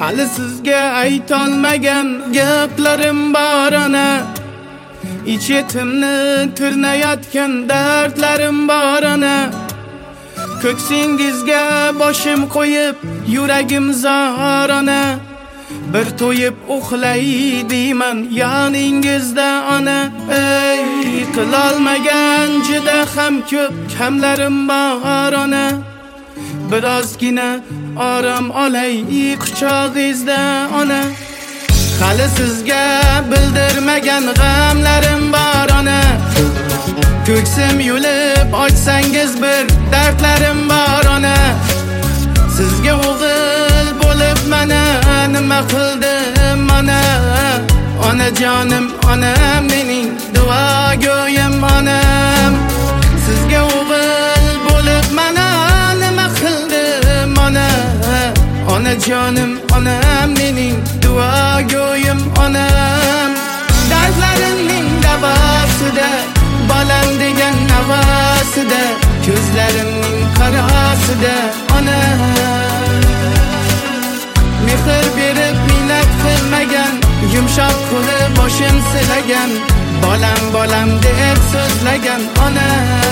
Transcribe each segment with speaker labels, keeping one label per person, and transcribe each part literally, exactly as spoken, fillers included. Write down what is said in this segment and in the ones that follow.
Speaker 1: hali sizga aytolmagan gaplarim bor ana. İçetimni tirnayotgan dardlarim bor ana. Ko'ksingizga boshim qo'yib yuragim zor ana. Bir to'yib uxlay deyman yoningizda ana. Ey qilolmagan juda ham ko'p kamlarim bor ana. Birozgina orom olay quchog'ingizda ana. Hali sizga bildirmagan g'amlarim bor ana. Ko'ksim yulib ochsangiz bir dardlarim bor ana. Sizga o'g'il bo'lib mana nima qildim mana. Onajonim onam mening duogo'yim onam. Sizga o'g'il bo'lib mana nima qildim mana. Onajonim onam mening duogo'yim onam. Dardlarimning davosida balam degan navasida, ko'zlarimning qarasida ona. Mehr berib minnat qilmagan, yumshoq qo'li boshim silagan, bolam bolam deb so'zlagan ona.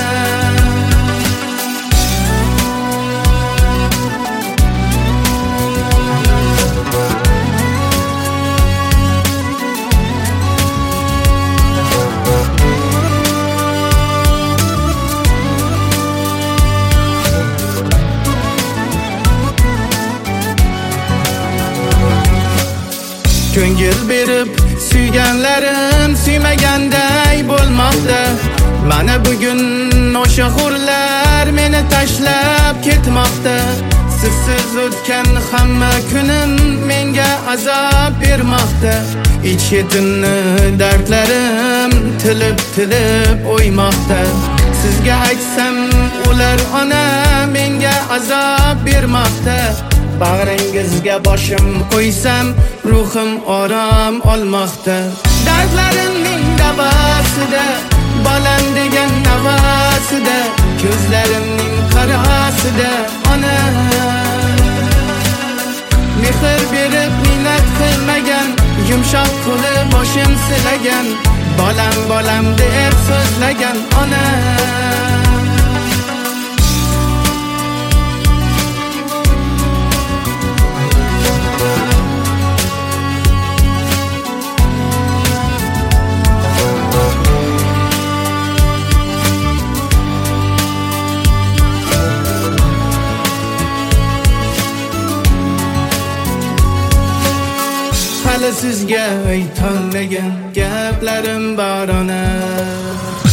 Speaker 1: Ko'ngil berib suyganlarim suymaganday bo'lmoqda. Mana bugun o'sha hurlar meni tashlab ketmoqda. Sizsiz o'tgan hamma kunim menga azob bermoqda. Ich-etimni dardlarim tilib-tilib o'ymoqda. Sizga aytsam ular ona menga azob bermoqda. Bag'ringizga boshim qo'ysam ruhim orom olmoqda. Dardlarimning davosida, bolam degan navasida, ko'zlarimning qarasida ona. Mehr berib minnat qilmagan, yumshoq qo'li boshim silagan, bolam bolam deb so'zlagan ona. Hali sizga aytolmagan gaplarim bor ona.